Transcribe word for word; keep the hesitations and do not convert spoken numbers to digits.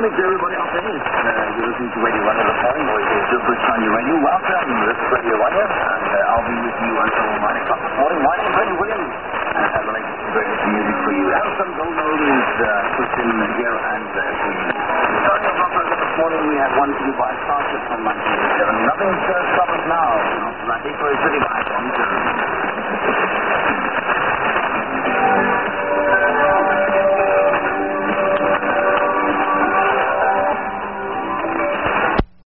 morning to everybody out there. Uh, you're listening to Radio One this morning, or it's just switched on your radio. Welcome. This is Radio One, and uh, I'll be with you until nine o'clock this morning. My name is Freddie Williams, and I have the latest and greatest music for you. And some gold oldies uh, pushed in here and uh, for you. Starting off our program this morning, we have one to you by Starship from nineteen eighty-seven. Nothing uh, stop us now. Atlantic for a city by